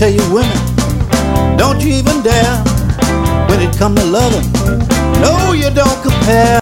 tell you women, don't you even dare. When it come to loving, no, you don't compare.